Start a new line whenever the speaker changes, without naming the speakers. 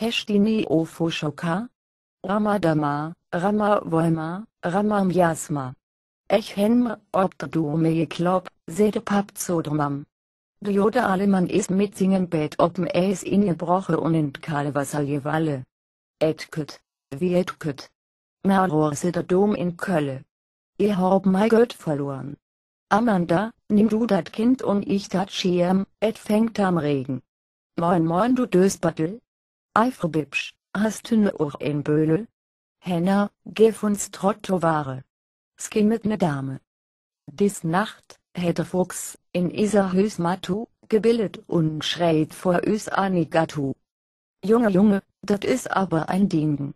Heshtini Ofoshoka, Ramadama, Rama Ramamjasma. Echem, Obddume Jeklop, Sede Papzodrmam. Jode Aleman is mitsingen bet open es in je broche unintkale Wasser je walle. Etkut, wie etkut. Maror der Dom in Kölle. Ihr hab mei Gött verloren. Amanda, nimm du dat Kind und ich dat Schirm, et fängt am Regen. Moin moin du Dösbattel. Eifrbibsch, hast du ne Uhr in Böhle? Henna, gif uns Trotto Ware. Skimmet ne Dame. Dis Nacht, hätte Fuchs, in Isa Hüs Matu, gebildet und schreit vor Üs Anigatu. Junge, dat is aber ein Ding.